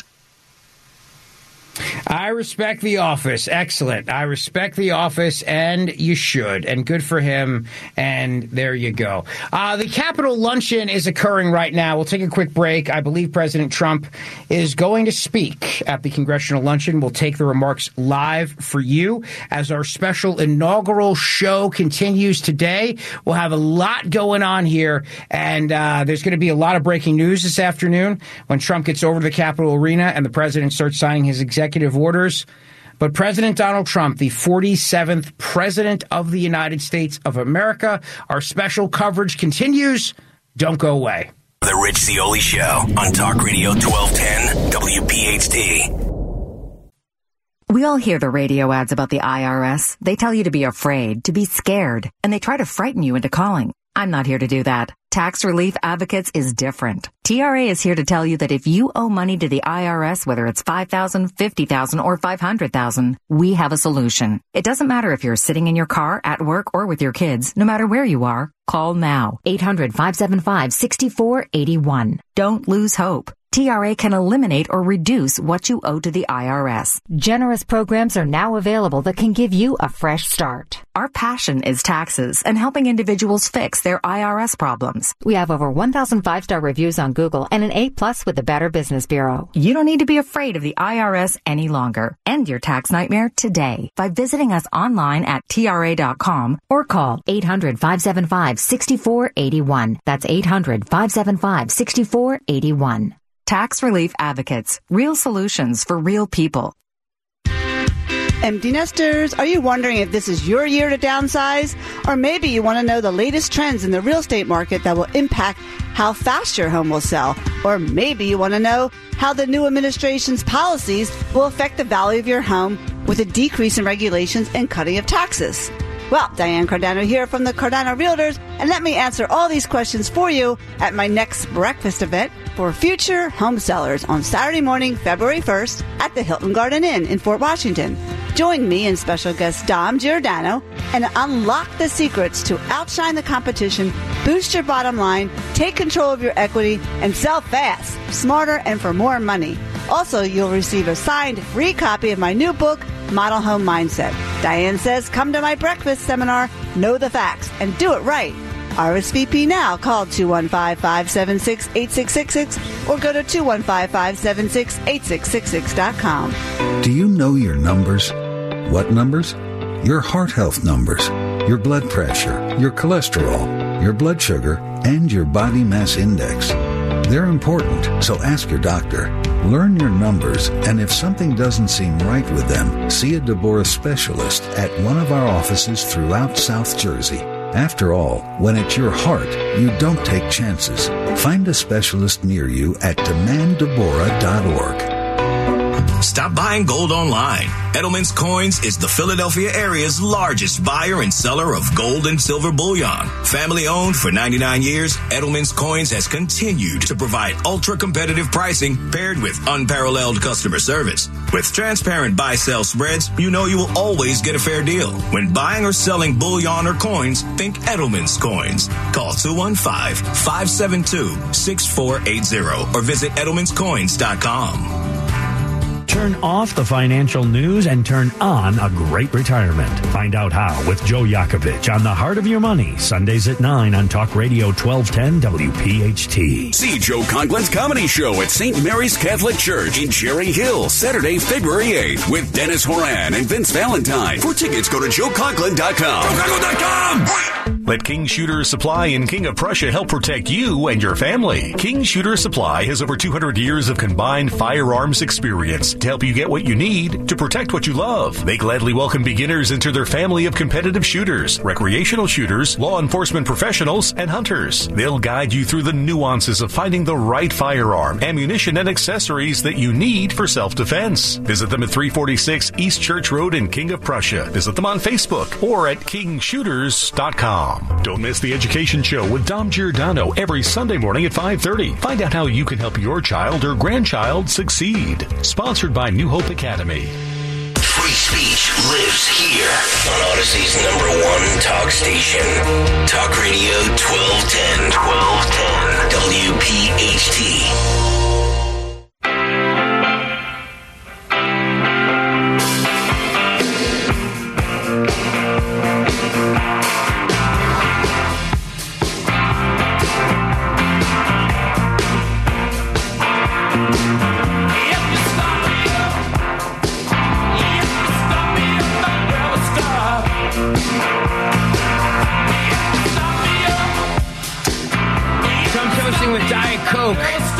I respect the office. Excellent. I respect the office, and you should. And good for him. And there you go. Uh, the Capitol luncheon is occurring right now. We'll take a quick break. I believe President Trump is going to speak at the congressional luncheon. We'll take the remarks live for you as our special inaugural show continues today. We'll have a lot going on here, and uh, there's going to be a lot of breaking news this afternoon when Trump gets over to the Capitol Arena and the president starts signing his executive Executive orders. But President Donald Trump, the forty-seventh President of the United States of America, our special coverage continues. Don't go away. The Rich Zeoli Show on Talk Radio twelve ten W P H T. We all hear the radio ads about the I R S. They tell you to be afraid, to be scared, and they try to frighten you into calling. I'm not here to do that. Tax Relief Advocates is different. T R A is here to tell you that if you owe money to the I R S, whether it's five thousand dollars, fifty thousand dollars, or five hundred thousand dollars, we have a solution. It doesn't matter if you're sitting in your car, at work, or with your kids. No matter where you are, call now. eight hundred, five seven five, six four eight one. Don't lose hope. T R A can eliminate or reduce what you owe to the I R S. Generous programs are now available that can give you a fresh start. Our passion is taxes and helping individuals fix their I R S problems. We have over one thousand five-star reviews on Google and an A plus with the Better Business Bureau. You don't need to be afraid of the I R S any longer. End your tax nightmare today by visiting us online at T R A dot com or call eight hundred, five seven five, six four eight one. That's eight hundred, five seven five, six four eight one. Tax Relief Advocates. Real solutions for real people. Empty nesters, are you wondering if this is your year to downsize? Or maybe you want to know the latest trends in the real estate market that will impact how fast your home will sell? Or maybe you want to know how the new administration's policies will affect the value of your home with a decrease in regulations and cutting of taxes? Well, Diane Cardano here from the Cardano Realtors, and let me answer all these questions for you at my next breakfast event for future home sellers on Saturday morning, February first at the Hilton Garden Inn in Fort Washington. Join me and special guest Dom Giordano and unlock the secrets to outshine the competition, boost your bottom line, take control of your equity, and sell fast, smarter, and for more money. Also, you'll receive a signed free copy of my new book, Model Home Mindset. Diane says, come to my breakfast seminar, know the facts, and do it right. R S V P now. Call two one five, five seven six, eight six six six or go to two one five, five seven six, eight six six six dot com. Do you know your numbers? What numbers? Your heart health numbers, your blood pressure, your cholesterol, your blood sugar, and your body mass index. They're important, so ask your doctor. Learn your numbers, and if something doesn't seem right with them, see a Deborah specialist at one of our offices throughout South Jersey. After all, when it's your heart, you don't take chances. Find a specialist near you at demand deborah dot org. Stop buying gold online. Edelman's Coins is the Philadelphia area's largest buyer and seller of gold and silver bullion. Family owned for ninety-nine years, Edelman's Coins has continued to provide ultra-competitive pricing paired with unparalleled customer service. With transparent buy-sell spreads, you know you will always get a fair deal. When buying or selling bullion or coins, think Edelman's Coins. Call two one five, five seven two, six four eight zero or visit edelmans coins dot com. Turn off the financial news and turn on a great retirement. Find out how with Joe Yakovich on The Heart of Your Money, Sundays at nine on Talk Radio twelve ten W P H T. See Joe Conklin's comedy show at Saint Mary's Catholic Church in Cherry Hill, Saturday, February eighth, with Dennis Horan and Vince Valentine. For tickets, go to joe conklin dot com. joe conklin dot com! Let King Shooter Supply in King of Prussia help protect you and your family. King Shooter Supply has over two hundred years of combined firearms experience to help you get what you need to protect what you love. They gladly welcome beginners into their family of competitive shooters, recreational shooters, law enforcement professionals, and hunters. They'll guide you through the nuances of finding the right firearm, ammunition, and accessories that you need for self-defense. Visit them at three forty-six East Church Road in King of Prussia. Visit them on Facebook or at king shooters dot com. Don't miss the Education Show with Dom Giordano every Sunday morning at five thirty. Find out how you can help your child or grandchild succeed. Sponsored by New Hope Academy. Free speech lives here on Odyssey's number one talk station. Talk Radio twelve ten, twelve ten W P H T. With Diet Coke.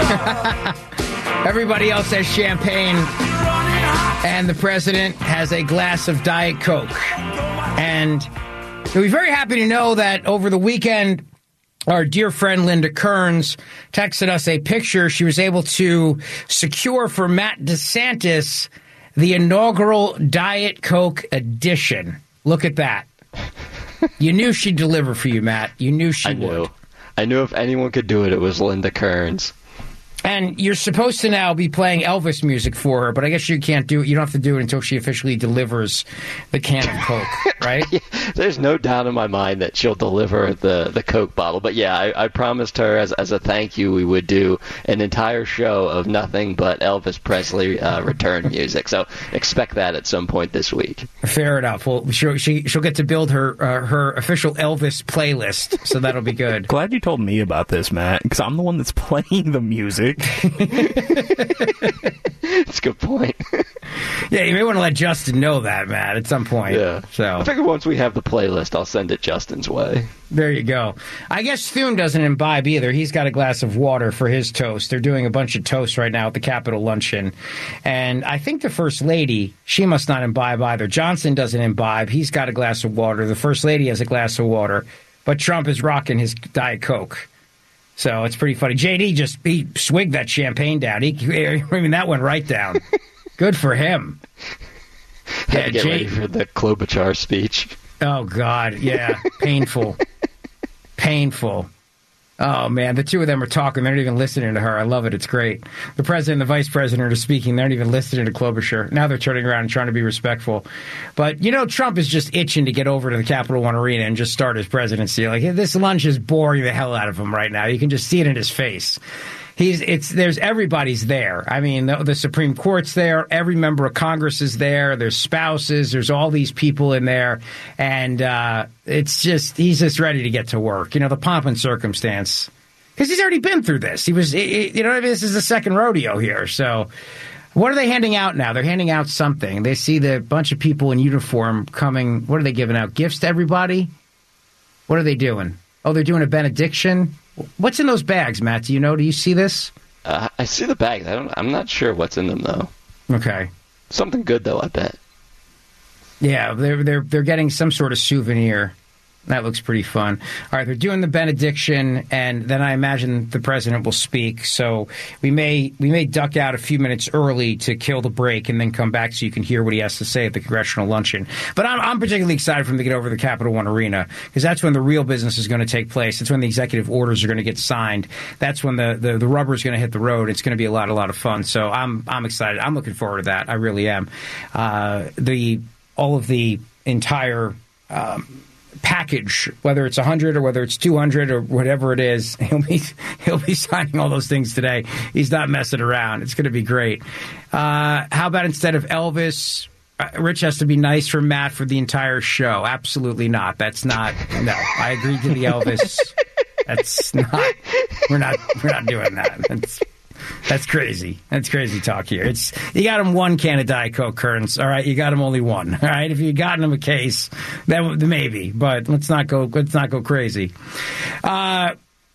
Everybody else has champagne, and the president has a glass of Diet Coke. And we're very happy to know that over the weekend, our dear friend Linda Kearns texted us a picture she was able to secure for Matt DeSantis, the inaugural Diet Coke edition. Look at that. You knew she'd deliver for you, Matt. You knew she I would. Knew. I knew if anyone could do it, it was Linda Kearns. And you're supposed to now be playing Elvis music for her, but I guess you can't do it. You don't have to do it until she officially delivers the can of Coke, right? Yeah, there's no doubt in my mind that she'll deliver the, the Coke bottle. But yeah, I, I promised her as as a thank you we would do an entire show of nothing but Elvis Presley uh, return music. So expect that at some point this week. Fair enough. Well, she'll, she, she'll get to build her, uh, her official Elvis playlist, so that'll be good. Glad you told me about this, Matt, because I'm the one that's playing the music. That's a good point. Yeah, you may want to let Justin know that, Matt, at some point. Yeah. So I figure once we have the playlist, I'll send it Justin's way. There you go. I guess Thune doesn't imbibe either. He's got a glass of water for his toast. They're doing a bunch of toast right now at the Capitol Luncheon. And I think the First Lady, she must not imbibe either. Johnson doesn't imbibe. He's got a glass of water. The First Lady has a glass of water. But Trump is rocking his Diet Coke. So it's pretty funny. J D just he swigged that champagne down. He, I mean, that went right down. Good for him. Had yeah, to get J- ready for the Klobuchar speech. Oh, God. Yeah. Painful. Painful. Oh, man. The two of them are talking. They're not even listening to her. I love it. It's great. The president and the vice president are speaking. They're not even listening to Klobuchar. Now they're turning around and trying to be respectful. But, you know, Trump is just itching to get over to the Capital One Arena and just start his presidency. Like, this lunch is boring the hell out of him right now. You can just see it in his face. He's it's there's everybody's there. I mean, the, the Supreme Court's there. Every member of Congress is there. There's spouses. There's all these people in there. And uh, it's just he's just ready to get to work. You know, the pomp and circumstance. Because he's already been through this. He was, you know, this is the second rodeo here. So what are they handing out now? They're handing out something. They see the bunch of people in uniform coming. What are they giving out? Gifts to everybody? What are they doing? Oh, they're doing a benediction? What's in those bags, Matt? Do you know? Do you see this? Uh, I see the bags. I don't. I'm not sure what's in them though. Okay. Something good though, I bet. Yeah, they're they're they're getting some sort of souvenir. That looks pretty fun. All right, they're doing the benediction, and then I imagine the president will speak. So we may we may duck out a few minutes early to kill the break and then come back so you can hear what he has to say at the congressional luncheon. But I'm, I'm particularly excited for him to get over to the Capital One Arena because that's when the real business is going to take place. That's when the executive orders are going to get signed. That's when the, the, the rubber is going to hit the road. It's going to be a lot, a lot of fun. So I'm I'm excited. I'm looking forward to that. I really am. Uh, the all of the entire. Um, package, whether it's one hundred or whether it's two hundred or whatever it is. He'll be he'll be signing all those things today. He's not messing around. It's going to be great. Uh, how about instead of Elvis, uh, Rich has to be nice for Matt for the entire show? Absolutely not. That's not. No, I agree to the Elvis. That's not. We're not. We're not doing that. That's. That's crazy. That's crazy talk here. It's you got him one can of Diet Coke, Kearns. All right, you got him only one. All right, if you gotten him a case, then maybe. But let's not go. Let's not go crazy. Uh,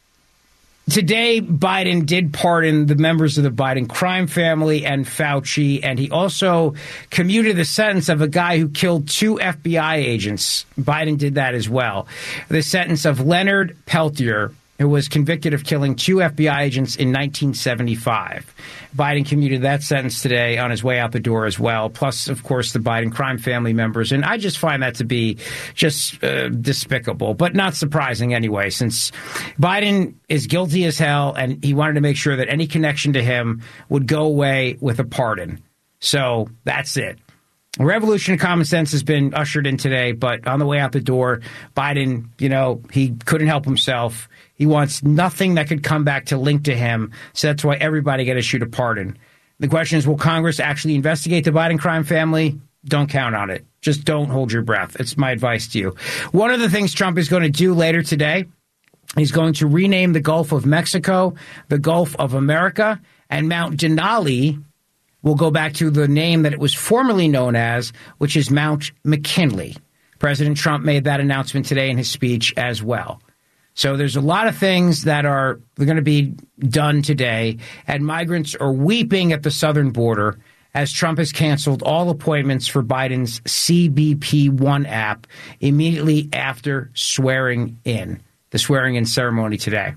today, Biden did pardon the members of the Biden crime family and Fauci, and he also commuted the sentence of a guy who killed two F B I agents. Biden did that as well. The sentence of Leonard Peltier, who was convicted of killing two F B I agents in nineteen seventy-five. Biden commuted that sentence today on his way out the door as well, plus, of course, the Biden crime family members. And I just find that to be just uh, despicable, but not surprising anyway, since Biden is guilty as hell, and he wanted to make sure that any connection to him would go away with a pardon. So that's it. A revolution of common sense has been ushered in today, but on the way out the door, Biden, you know, he couldn't help himself. He wants nothing that could come back to link to him, so that's why everybody got issued a pardon. The question is, will Congress actually investigate the Biden crime family? Don't count on it. Just don't hold your breath. It's my advice to you. One of the things Trump is going to do later today, he's going to rename the Gulf of Mexico the Gulf of America, and Mount Denali will go back to the name that it was formerly known as, which is Mount McKinley. President Trump made that announcement today in his speech as well. So there's a lot of things that are going to be done today, and migrants are weeping at the southern border as Trump has canceled all appointments for Biden's C B P one app immediately after swearing in, the swearing in ceremony today.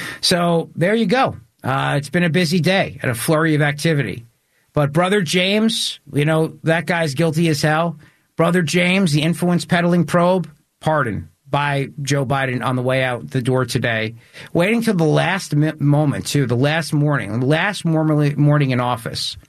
So there you go. Uh, it's been a busy day and a flurry of activity. But Brother James, you know, that guy's guilty as hell. Brother James, the influence peddling probe, pardon by Joe Biden on the way out the door today, waiting till the last mi- moment, too, the last morning, the last morning in office.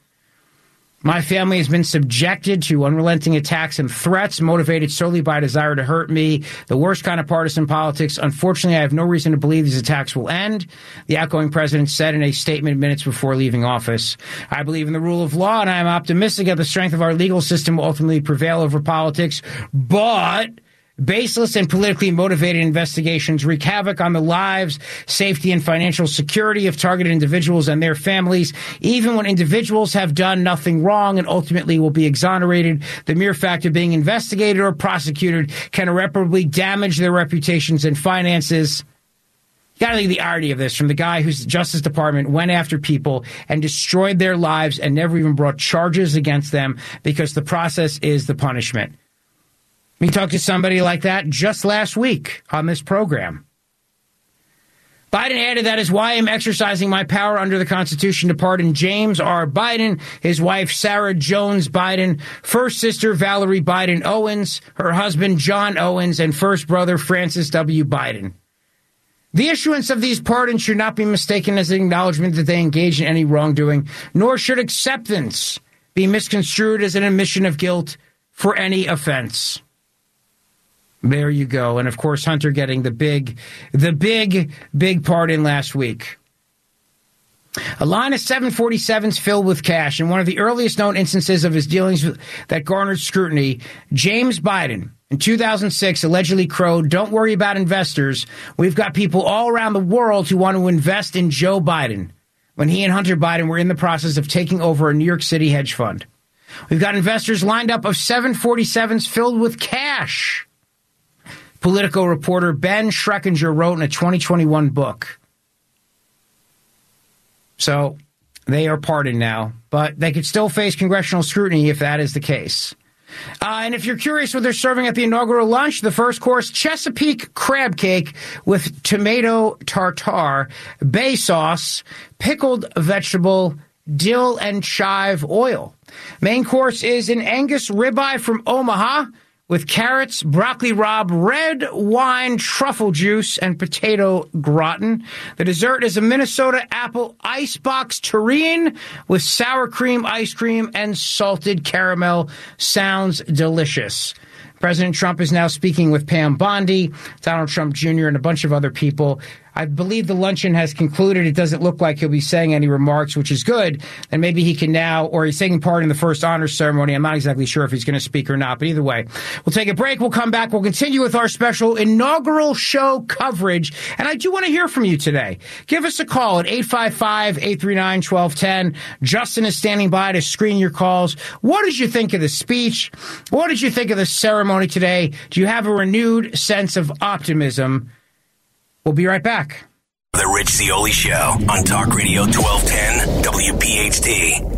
My family has been subjected to unrelenting attacks and threats motivated solely by a desire to hurt me, the worst kind of partisan politics. Unfortunately, I have no reason to believe these attacks will end, the outgoing president said in a statement minutes before leaving office. I believe in the rule of law, and I am optimistic that the strength of our legal system will ultimately prevail over politics, but baseless and politically motivated investigations wreak havoc on the lives, safety, and financial security of targeted individuals and their families. Even when individuals have done nothing wrong and ultimately will be exonerated, the mere fact of being investigated or prosecuted can irreparably damage their reputations and finances. You gotta think the irony of this from the guy whose Justice Department went after people and destroyed their lives and never even brought charges against them because the process is the punishment. We talked to somebody like that just last week on this program. Biden added, that is why I'm exercising my power under the Constitution to pardon James R. Biden, his wife Sarah Jones Biden, first sister Valerie Biden Owens, her husband John Owens, and first brother Francis W. Biden. The issuance of these pardons should not be mistaken as an acknowledgement that they engaged in any wrongdoing, nor should acceptance be misconstrued as an admission of guilt for any offense. There you go. And, of course, Hunter getting the big, the big, big pardon last week. A line of seven forty-sevens filled with cash. In one of the earliest known instances of his dealings that garnered scrutiny, James Biden, in two thousand six, allegedly crowed, "Don't worry about investors. We've got people all around the world who want to invest in Joe Biden," when he and Hunter Biden were in the process of taking over a New York City hedge fund. We've got investors lined up of seven forty-sevens filled with cash. Politico reporter Ben Schreckinger wrote in a twenty twenty-one book. So they are pardoned now, but they could still face congressional scrutiny if that is the case. Uh, and if you're curious what they're serving at the inaugural lunch, the first course, Chesapeake crab cake with tomato tartare, bay sauce, pickled vegetable, dill and chive oil. Main course is an Angus ribeye from Omaha, with carrots, broccoli rabe, red wine, truffle juice, and potato gratin. The dessert is a Minnesota apple icebox terrine with sour cream ice cream and salted caramel. Sounds delicious. President Trump is now speaking with Pam Bondi, Donald Trump Junior, and a bunch of other people. I believe the luncheon has concluded. It doesn't look like he'll be saying any remarks, which is good. And maybe he can now, or he's taking part in the first honors ceremony. I'm not exactly sure if he's going to speak or not, but either way, we'll take a break. We'll come back. We'll continue with our special inaugural show coverage. And I do want to hear from you today. Give us a call at eight five five, eight three nine, one two one zero. Justin is standing by to screen your calls. What did you think of the speech? What did you think of the ceremony today? Do you have a renewed sense of optimism? We'll be right back. The Rich Zeoli Show on Talk Radio twelve ten W P H T.